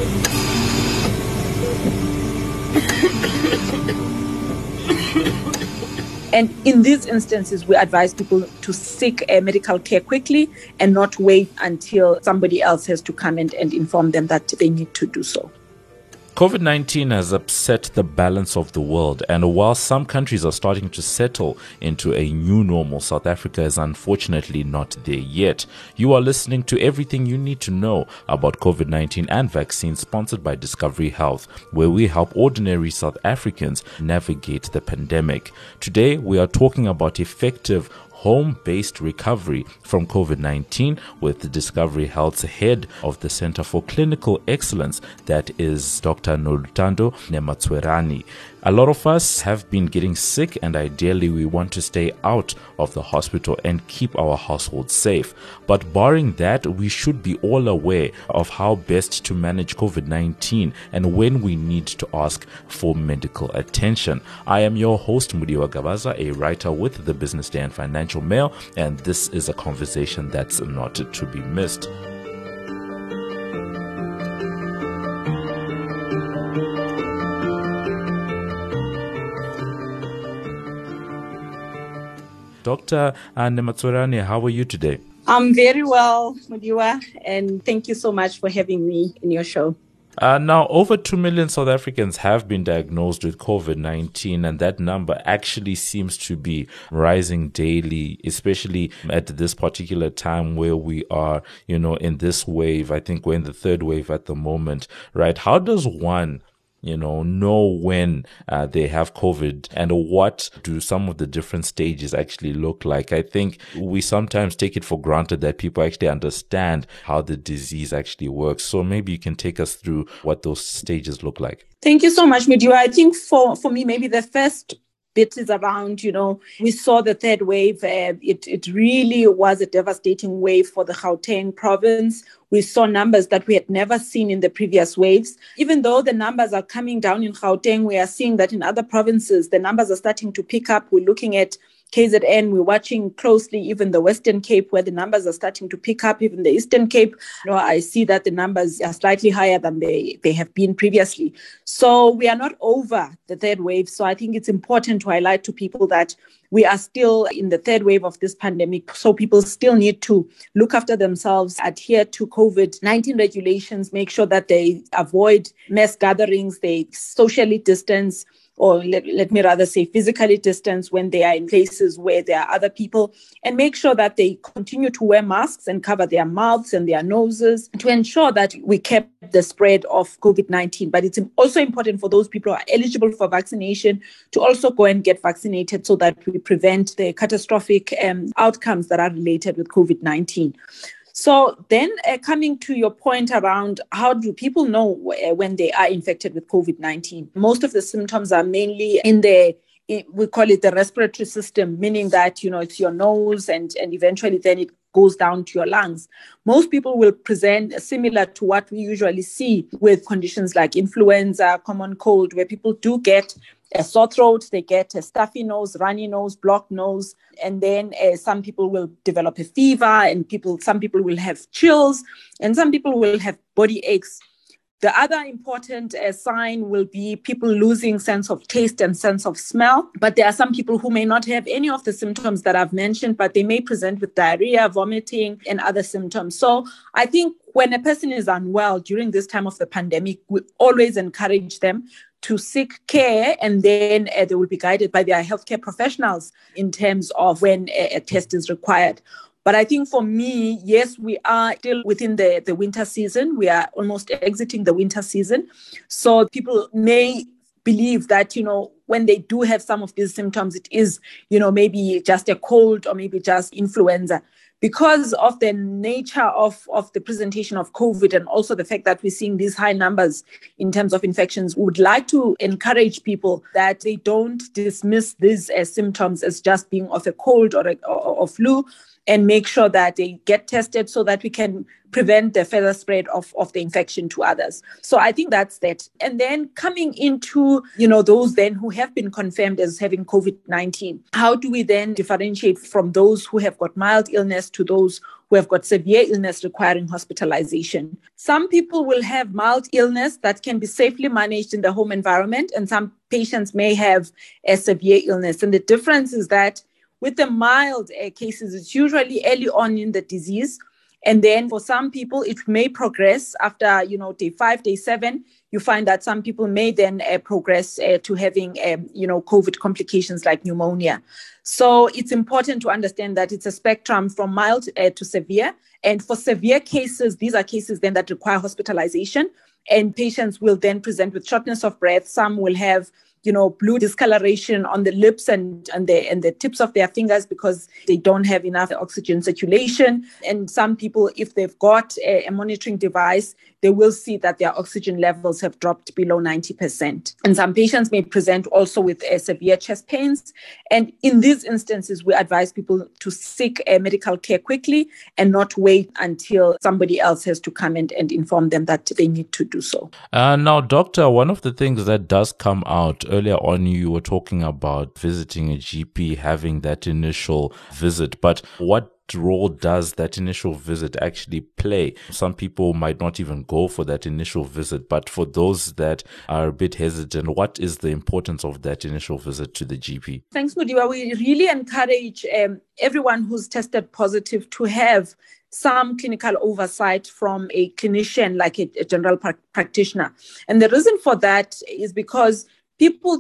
And in these instances, we advise people to seek medical care quickly and not wait until somebody else has to come and inform them that they need to do so. COVID-19 has upset the balance of the world, and while some countries are starting to settle into a new normal, South Africa is unfortunately not there yet. You are listening to everything you need to know about COVID-19 and vaccines, sponsored by Discovery Health, where we help ordinary South Africans navigate the pandemic. Today, we are talking about effective home-based recovery from COVID-19 with Discovery Health's head of the Center for Clinical Excellence, that is Dr. Noluthando Nematswerani. A lot of us have been getting sick, and ideally we want to stay out of the hospital and keep our households safe. But barring that, we should be all aware of how best to manage COVID-19 and when we need to ask for medical attention. I am your host, Mudiwa Gabaza, a writer with the Business Day and Financial Mail, and this is a conversation that's not to be missed. Dr. Nematswerani, how are you today? I'm very well, Mudiwa, and thank you so much for having me in your show. Now, over 2 million South Africans have been diagnosed with COVID-19, and that number actually seems to be rising daily, especially at this particular time where we are, in this wave. I think we're in the third wave at the moment, right? How does one know when they have COVID, and what do some of the different stages actually look like? I think we sometimes take it for granted that people actually understand how the disease actually works. So maybe you can take us through what those stages look like. Thank you so much, Mudiwa. I think for me, maybe the first bit is around, we saw the third wave. It really was a devastating wave for the Gauteng province. We saw numbers that we had never seen in the previous waves. Even though the numbers are coming down in Gauteng, we are seeing that in other provinces, the numbers are starting to pick up. We're looking at KZN, we're watching closely even the Western Cape, where the numbers are starting to pick up. Even the Eastern Cape, I see that the numbers are slightly higher than they have been previously. So we are not over the third wave. So I think it's important to highlight to people that we are still in the third wave of this pandemic. So people still need to look after themselves, adhere to COVID-19 regulations, make sure that they avoid mass gatherings, they socially distance, or let me rather say physically distance when they are in places where there are other people, and make sure that they continue to wear masks and cover their mouths and their noses to ensure that we kept the spread of COVID-19. But it's also important for those people who are eligible for vaccination to also go and get vaccinated so that we prevent the catastrophic outcomes that are related with COVID-19. So then coming to your point around how do people know when they are infected with COVID-19? Most of the symptoms are mainly we call it the respiratory system, meaning that, it's your nose and eventually then it goes down to your lungs. Most people will present similar to what we usually see with conditions like influenza, common cold, where people do get a sore throat, they get a stuffy nose, runny nose, blocked nose, and then some people will develop a fever, and some people will have chills, and some people will have body aches. The other important sign will be people losing sense of taste and sense of smell. But there are some people who may not have any of the symptoms that I've mentioned, but they may present with diarrhea, vomiting, and other symptoms. So I think when a person is unwell during this time of the pandemic, we always encourage them to seek care, and then they will be guided by their healthcare professionals in terms of when a test is required. But I think for me, yes, we are still within the winter season. We are almost exiting the winter season. So people may believe that, when they do have some of these symptoms, it is, maybe just a cold or maybe just influenza. Because of the nature of the presentation of COVID, and also the fact that we're seeing these high numbers in terms of infections, we would like to encourage people that they don't dismiss these symptoms as just being of a cold or flu. and make sure that they get tested so that we can prevent the further spread of the infection to others. So I think that's that. And then coming into, those then who have been confirmed as having COVID-19, how do we then differentiate from those who have got mild illness to those who have got severe illness requiring hospitalization? Some people will have mild illness that can be safely managed in the home environment, and some patients may have a severe illness. And the difference is that with the mild cases, it's usually early on in the disease. And then for some people, it may progress after, day 5, day 7. You find that some people may then progress to having, COVID complications like pneumonia. So it's important to understand that it's a spectrum from mild to severe. And for severe cases, these are cases then that require hospitalization. And patients will then present with shortness of breath. Some will have blue discoloration on the lips and the tips of their fingers because they don't have enough oxygen circulation. And some people, if they've got a monitoring device, they will see that their oxygen levels have dropped below 90%. And some patients may present also with severe chest pains. And in these instances, we advise people to seek medical care quickly and not wait until somebody else has to come and inform them that they need to do so. Now, doctor, one of the things that does come out earlier on, you were talking about visiting a GP, having that initial visit, but what role does that initial visit actually play? Some people might not even go for that initial visit, but for those that are a bit hesitant, what is the importance of that initial visit to the GP? Thanks, Mudiwa. We really encourage everyone who's tested positive to have some clinical oversight from a clinician like a general practitioner. And the reason for that is because people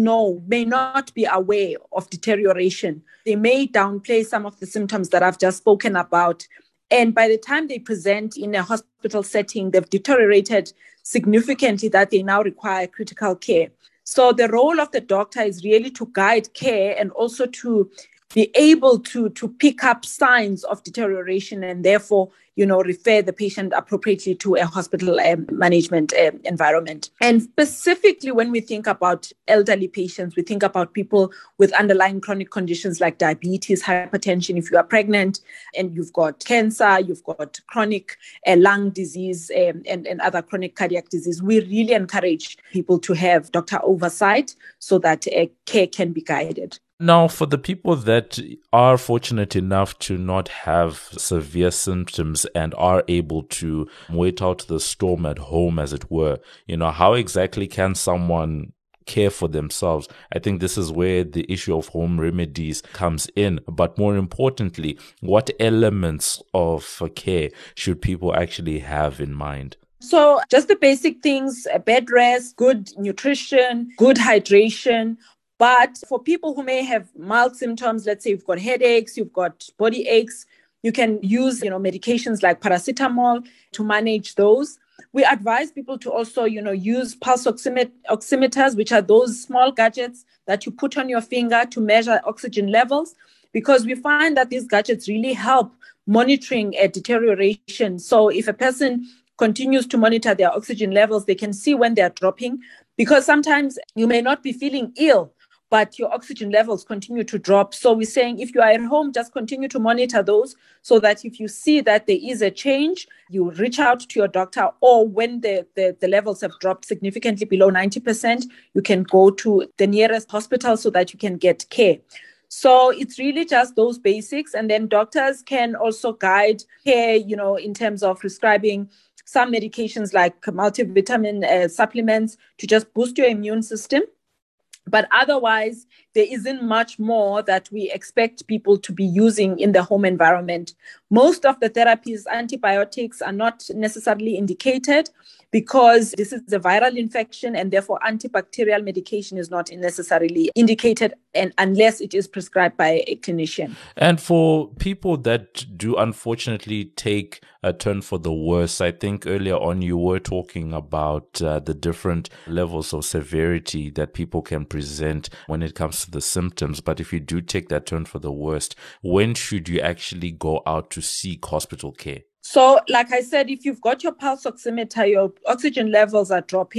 may not be aware of deterioration. They may downplay some of the symptoms that I've just spoken about. And by the time they present in a hospital setting, they've deteriorated significantly that they now require critical care. So the role of the doctor is really to guide care and also to be able to pick up signs of deterioration and therefore, refer the patient appropriately to a hospital management environment. And specifically when we think about elderly patients, we think about people with underlying chronic conditions like diabetes, hypertension. If you are pregnant and you've got cancer, you've got chronic lung disease and other chronic cardiac disease, we really encourage people to have doctor oversight so that care can be guided. Now, for the people that are fortunate enough to not have severe symptoms and are able to wait out the storm at home, as it were, how exactly can someone care for themselves? I think this is where the issue of home remedies comes in. But more importantly, what elements of care should people actually have in mind? So just the basic things, bed rest, good nutrition, good hydration. But for people who may have mild symptoms, let's say you've got headaches, you've got body aches, you can use, medications like paracetamol to manage those. We advise people to also, use pulse oximeters, which are those small gadgets that you put on your finger to measure oxygen levels, because we find that these gadgets really help monitoring a deterioration. So if a person continues to monitor their oxygen levels, they can see when they're dropping, because sometimes you may not be feeling ill, but your oxygen levels continue to drop. So we're saying if you are at home, just continue to monitor those so that if you see that there is a change, you reach out to your doctor, or when the levels have dropped significantly below 90%, you can go to the nearest hospital so that you can get care. So it's really just those basics. And then doctors can also guide care, in terms of prescribing some medications like multivitamin supplements to just boost your immune system. But otherwise, there isn't much more that we expect people to be using in the home environment. Most of the therapies, antibiotics, are not necessarily indicated because this is a viral infection, and therefore antibacterial medication is not necessarily indicated unless it is prescribed by a clinician. And for people that do unfortunately take a turn for the worse, I think earlier on you were talking about the different levels of severity that people can present when it comes to the symptoms. But if you do take that turn for the worst, when should you actually go out to seek hospital care? So, like I said, if you've got your pulse oximeter, your oxygen levels are dropping,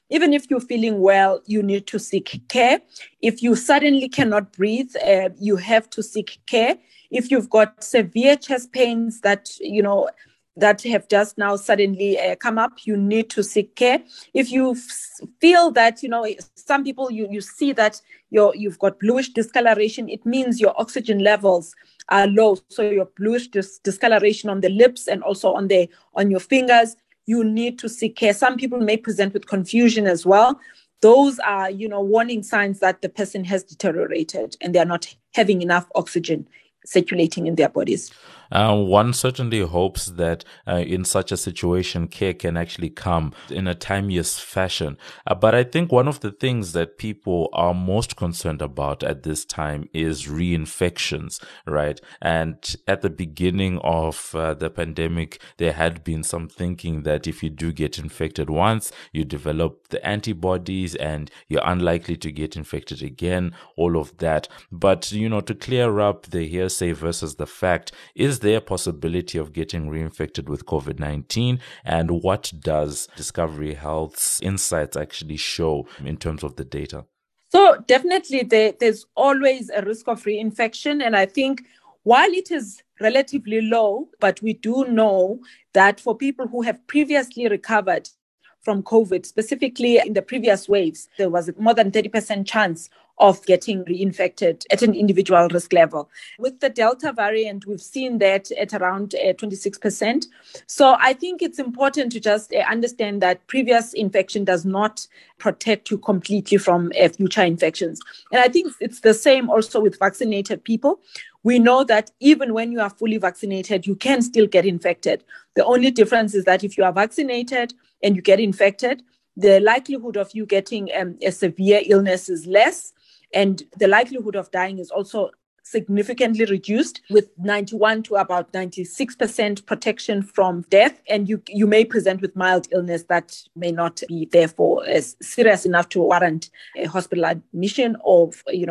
even if you're feeling well, you need to seek care. If you suddenly cannot breathe, you have to seek care. If you've got severe chest pains that have just now suddenly come up, you need to seek care. If you feel that, some people, you see that you've got bluish discoloration, it means your oxygen levels are low. So your bluish discoloration on the lips and also on your fingers, you need to seek care. Some people may present with confusion as well. Those are, warning signs that the person has deteriorated and they're not having enough oxygen circulating in their bodies. One certainly hopes that in such a situation, care can actually come in a timeous fashion. But I think one of the things that people are most concerned about at this time is reinfections, right? And at the beginning of the pandemic, there had been some thinking that if you do get infected once, you develop the antibodies and you're unlikely to get infected again, all of that. But, to clear up the hearsay versus the fact, is there a possibility of getting reinfected with COVID-19? And what does Discovery Health's insights actually show in terms of the data? So definitely there's always a risk of reinfection. And I think while it is relatively low, but we do know that for people who have previously recovered from COVID, specifically in the previous waves, there was more than 30% chance of getting reinfected at an individual risk level. With the Delta variant, we've seen that at around 26%. So I think it's important to just understand that previous infection does not protect you completely from future infections. And I think it's the same also with vaccinated people. We know that even when you are fully vaccinated, you can still get infected. The only difference is that if you are vaccinated and you get infected, the likelihood of you getting a severe illness is less. And the likelihood of dying is also significantly reduced, with 91 to about 96% protection from death. And you may present with mild illness that may not be therefore as serious enough to warrant a hospital admission or,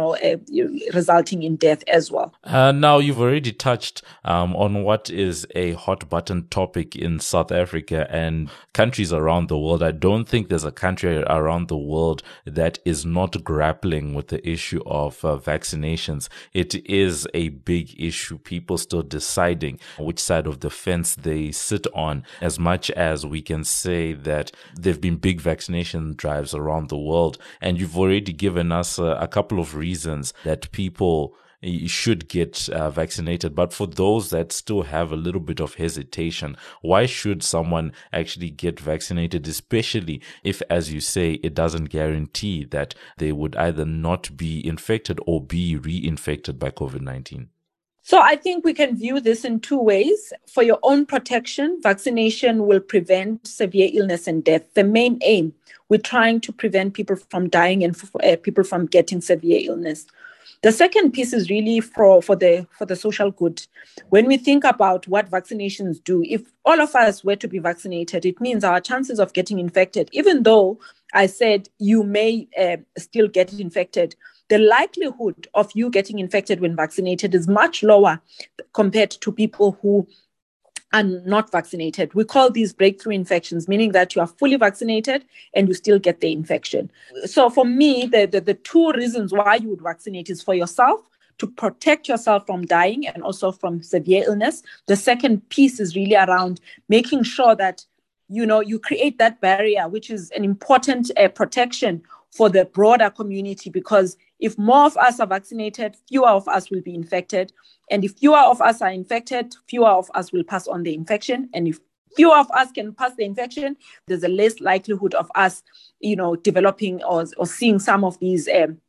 resulting in death as well. Now, you've already touched on what is a hot button topic in South Africa and countries around the world. I don't think there's a country around the world that is not grappling with the issue of vaccinations. It is a big issue. People still deciding which side of the fence they sit on, as much as we can say that there've been big vaccination drives around the world. And you've already given us a couple of reasons that people should get vaccinated. But for those that still have a little bit of hesitation, why should someone actually get vaccinated, especially if, as you say, it doesn't guarantee that they would either not be infected or be reinfected by COVID-19? So I think we can view this in two ways. For your own protection, vaccination will prevent severe illness and death. The main aim, we're trying to prevent people from dying and people from getting severe illness. The second piece is really for the social good. When we think about what vaccinations do, if all of us were to be vaccinated, it means our chances of getting infected, even though I said you may still get infected, the likelihood of you getting infected when vaccinated is much lower compared to people who are not vaccinated. We call these breakthrough infections, meaning that you are fully vaccinated and you still get the infection. So for me, the two reasons why you would vaccinate is for yourself, to protect yourself from dying and also from severe illness. The second piece is really around making sure that you create that barrier, which is an important protection for the broader community, because if more of us are vaccinated, fewer of us will be infected. And if fewer of us are infected, fewer of us will pass on the infection. And if fewer of us can pass the infection, there's a less likelihood of us, developing or seeing some of these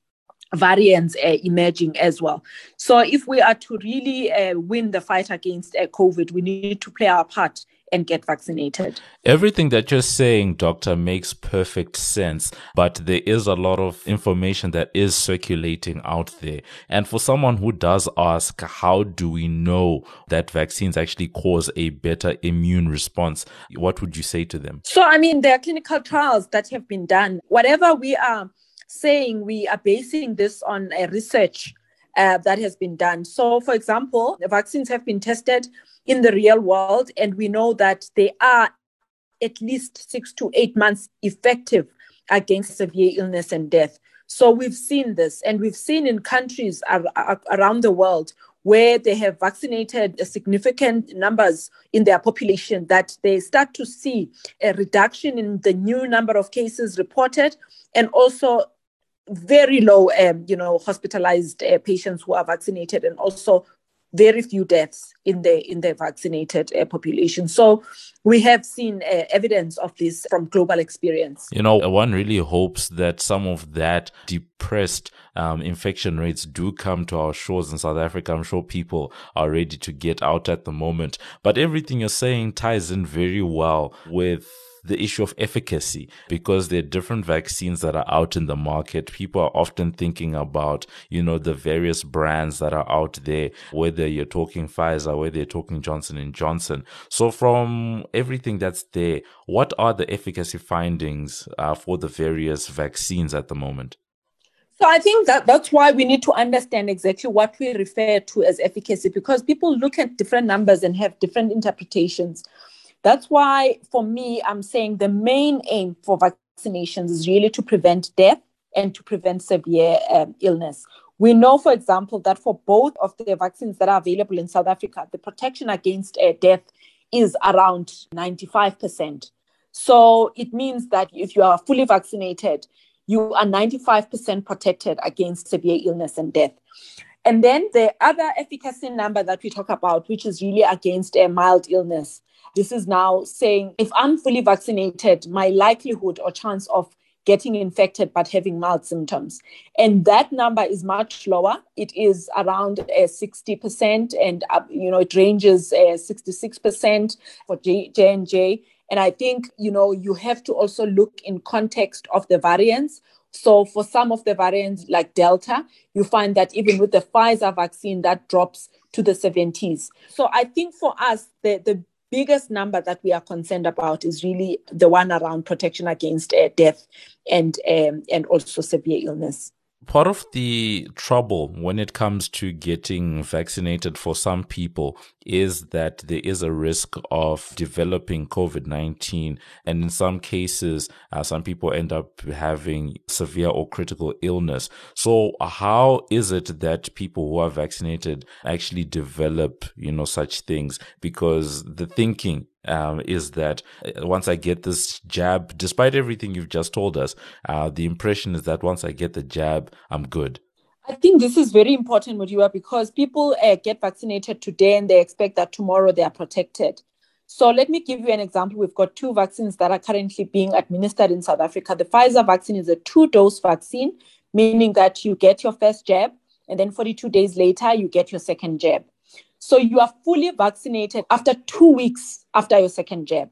variants emerging as well. So if we are to really win the fight against COVID, we need to play our part and get vaccinated. Everything that you're saying, Doctor, makes perfect sense, but there is a lot of information that is circulating out there. And for someone who does ask, how do we know that vaccines actually cause a better immune response? What would you say to them? So, there are clinical trials that have been done. Whatever we are saying, we are basing this on research that has been done. So, for example, the vaccines have been tested in the real world, and we know that they are at least 6 to 8 months effective against severe illness and death. So we've seen this, and we've seen in countries around the world where they have vaccinated significant numbers in their population, that they start to see a reduction in the new number of cases reported, and also very low, hospitalized patients who are vaccinated, and also very few deaths in the vaccinated population. So we have seen evidence of this from global experience. One really hopes that some of that depressed infection rates do come to our shores in South Africa. I'm sure people are ready to get out at the moment. But everything you're saying ties in very well with the issue of efficacy, because there are different vaccines that are out in the market. People are often thinking about, the various brands that are out there, whether you're talking Pfizer, whether you're talking Johnson & Johnson. So from everything that's there, what are the efficacy findings for the various vaccines at the moment? So I think that's why we need to understand exactly what we refer to as efficacy, because people look at different numbers and have different interpretations. That's why, for me, I'm saying the main aim for vaccinations is really to prevent death and to prevent severe illness. We know, for example, that for both of the vaccines that are available in South Africa, the protection against death is around 95%. So it means that if you are fully vaccinated, you are 95% protected against severe illness and death. And then the other efficacy number that we talk about, which is really against a mild illness. This is now saying, if I'm fully vaccinated, my likelihood or chance of getting infected but having mild symptoms. And that number is much lower. It is around 60%, and it ranges 66% for J&J. And I think, you have to also look in context of the variants. So for some of the variants like Delta, you find that even with the Pfizer vaccine, that drops to the 70s. So I think for us, the biggest number that we are concerned about is really the one around protection against death and also severe illness. Part of the trouble when it comes to getting vaccinated for some people is that there is a risk of developing COVID-19. And in some cases, some people end up having severe or critical illness. So how is it that people who are vaccinated actually develop, such things? Because the thinking is that once I get this jab, despite everything you've just told us, the impression is that once I get the jab, I'm good. I think this is very important, Mudiwa, because people get vaccinated today and they expect that tomorrow they are protected. So let me give you an example. We've got two vaccines that are currently being administered in South Africa. The Pfizer vaccine is a 2-dose vaccine, meaning that you get your first jab and then 42 days later, you get your second jab. So you are fully vaccinated after 2 weeks after your second jab.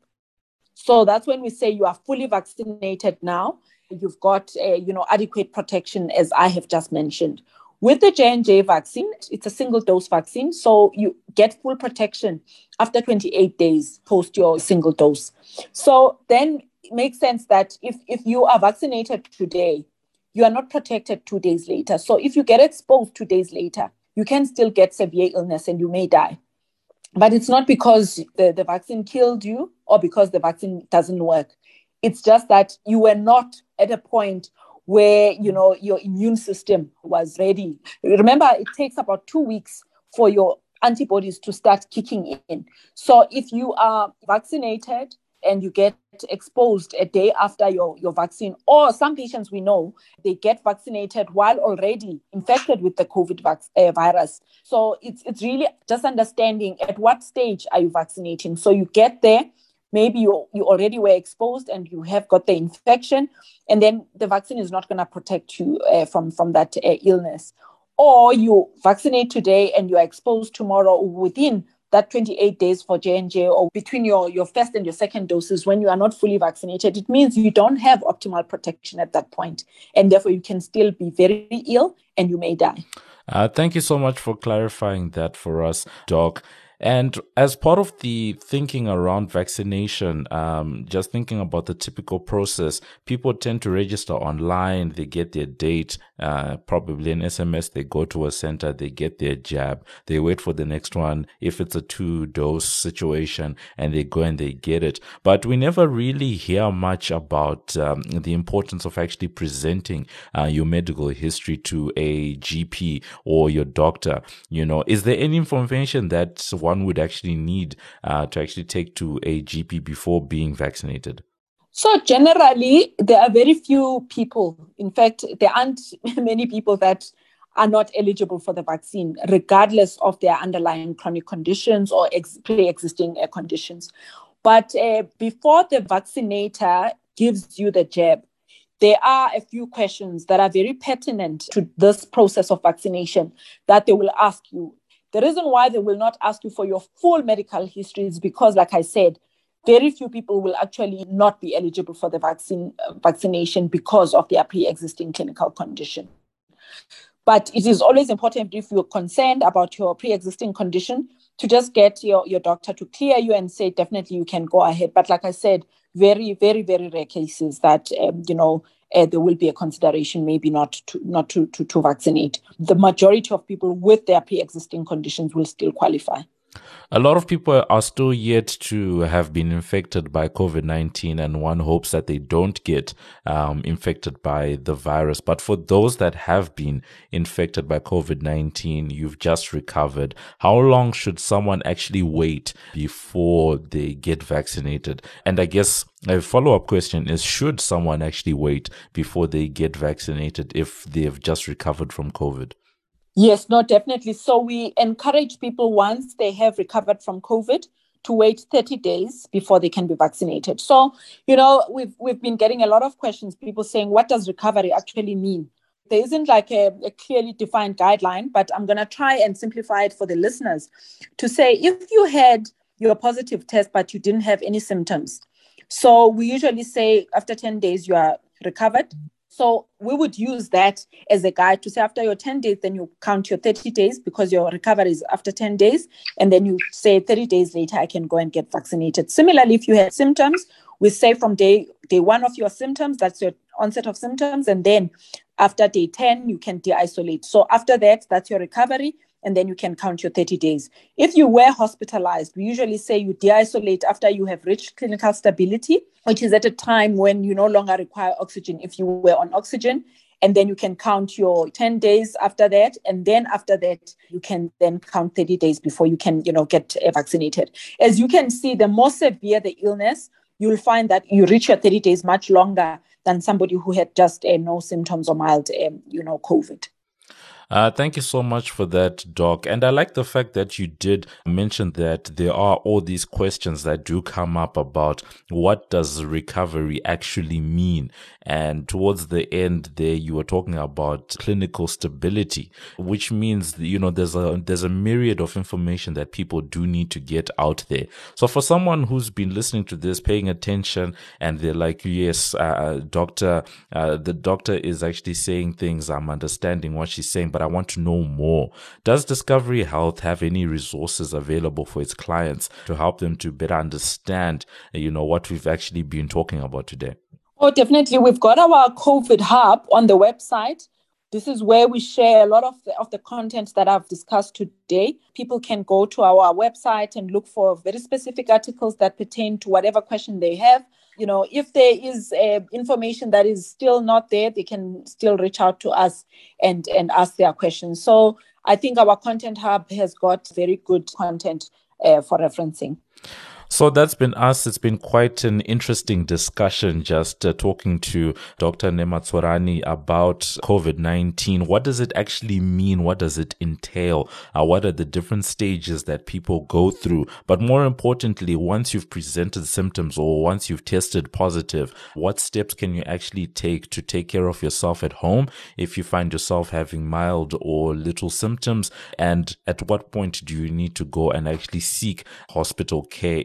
So that's when we say you are fully vaccinated now. You've got adequate protection, as I have just mentioned. With the J&J vaccine, it's a single-dose vaccine, so you get full protection after 28 days post your single dose. So then it makes sense that if you are vaccinated today, you are not protected 2 days later. So if you get exposed 2 days later, you can still get severe illness and you may die. But it's not because the vaccine killed you or because the vaccine doesn't work. It's just that you were not at a point where, your immune system was ready. Remember, it takes about 2 weeks for your antibodies to start kicking in. So if you are vaccinated and you get exposed a day after your vaccine, or some patients we know, they get vaccinated while already infected with the COVID virus. So it's really just understanding at what stage are you vaccinating. So you get there, maybe you already were exposed and you have got the infection, and then the vaccine is not going to protect you from that illness. Or you vaccinate today and you are exposed tomorrow within that 28 days for J&J, or between your first and your second doses when you are not fully vaccinated. It means you don't have optimal protection at that point, and therefore you can still be very ill and you may die. Thank you so much for clarifying that for us, Doc. And as part of the thinking around vaccination, just thinking about the typical process, people tend to register online, they get their date, probably an SMS, they go to a center, they get their jab, they wait for the next one, if it's a 2-dose situation, and they go and they get it. But we never really hear much about the importance of actually presenting your medical history to a GP or your doctor. Is there any information that one would actually need to actually take to a GP before being vaccinated? So generally, there are very few people. In fact, there aren't many people that are not eligible for the vaccine, regardless of their underlying chronic conditions or pre-existing conditions. But before the vaccinator gives you the jab, there are a few questions that are very pertinent to this process of vaccination that they will ask you. The reason why they will not ask you for your full medical history is because, like I said, very few people will actually not be eligible for the vaccination because of their pre-existing clinical condition. But it is always important, if you're concerned about your pre-existing condition, to just get your doctor to clear you and say, definitely you can go ahead. But like I said, very, very, very rare cases that, there will be a consideration maybe not to vaccinate. The majority of people with their pre-existing conditions will still qualify. A lot of people are still yet to have been infected by COVID-19, and one hopes that they don't get infected by the virus. But for those that have been infected by COVID-19, you've just recovered. How long should someone actually wait before they get vaccinated? And I guess a follow-up question is, should someone actually wait before they get vaccinated if they've just recovered from COVID? Yes, no, definitely. So we encourage people, once they have recovered from COVID, to wait 30 days before they can be vaccinated. So, we've been getting a lot of questions, people saying, what does recovery actually mean? There isn't like a clearly defined guideline, but I'm going to try and simplify it for the listeners to say, if you had your positive test, but you didn't have any symptoms. So we usually say after 10 days, you are recovered. So we would use that as a guide to say, after your 10 days, then you count your 30 days because your recovery is after 10 days. And then you say 30 days later, I can go and get vaccinated. Similarly, if you had symptoms, we say from day one of your symptoms, that's your onset of symptoms. And then after day 10, you can de-isolate. So after that, that's your recovery. And then you can count your 30 days. If you were hospitalized, we usually say you de-isolate after you have reached clinical stability, which is at a time when you no longer require oxygen if you were on oxygen. And then you can count your 10 days after that. And then after that, you can then count 30 days before you can, get vaccinated. As you can see, the more severe the illness, you'll find that you reach your 30 days much longer than somebody who had just no symptoms or mild, COVID. Thank you so much for that, Doc. And I like the fact that you did mention that there are all these questions that do come up about what does recovery actually mean. And towards the end there, you were talking about clinical stability, which means, there's a myriad of information that people do need to get out there. So for someone who's been listening to this, paying attention, and they're like, yes, doctor, the doctor is actually saying things, I'm understanding what she's saying, but I want to know more. Does Discovery Health have any resources available for its clients to help them to better understand, what we've actually been talking about today? Oh, definitely. We've got our COVID hub on the website. This is where we share a lot of the content that I've discussed today. People can go to our website and look for very specific articles that pertain to whatever question they have. If there is information that is still not there, they can still reach out to us and ask their questions. So I think our content hub has got very good content for referencing. So that's been us. It's been quite an interesting discussion, just talking to Dr. Nematsorani about COVID-19. What does it actually mean? What does it entail? What are the different stages that people go through? But more importantly, once you've presented symptoms or once you've tested positive, what steps can you actually take to take care of yourself at home if you find yourself having mild or little symptoms? And at what point do you need to go and actually seek hospital care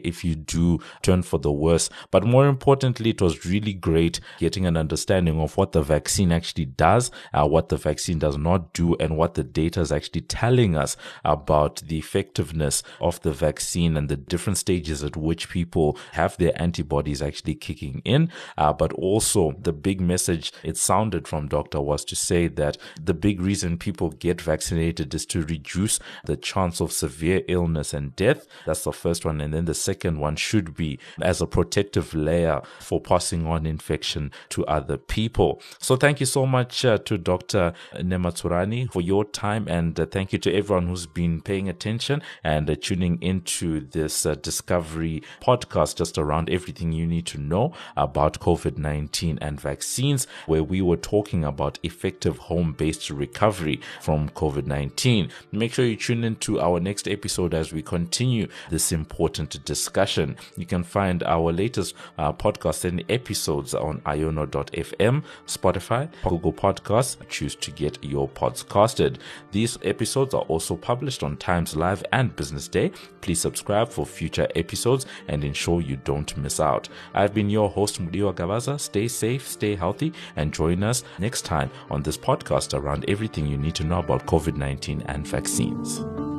if you do turn for the worse. But more importantly, it was really great getting an understanding of what the vaccine actually does, what the vaccine does not do, and what the data is actually telling us about the effectiveness of the vaccine and the different stages at which people have their antibodies actually kicking in. But also the big message it sounded from Doctor was to say that the big reason people get vaccinated is to reduce the chance of severe illness and death. That's the first one. And then the second one should be as a protective layer for passing on infection to other people. So thank you so much to Dr. Nematsurani for your time, and thank you to everyone who's been paying attention and tuning into this Discovery podcast just around everything you need to know about COVID-19 and vaccines, where we were talking about effective home-based recovery from COVID-19. Make sure you tune into our next episode as we continue this important discussion. You can find our latest podcast and episodes on iono.fm, Spotify, Google Podcasts. Choose to get your pods casted. These episodes are also published on Times Live and Business Day. Please subscribe for future episodes and ensure you don't miss out. I've been your host, Mudiwa Gavaza. Stay safe, stay healthy, and join us next time on this podcast around everything you need to know about COVID-19 and vaccines.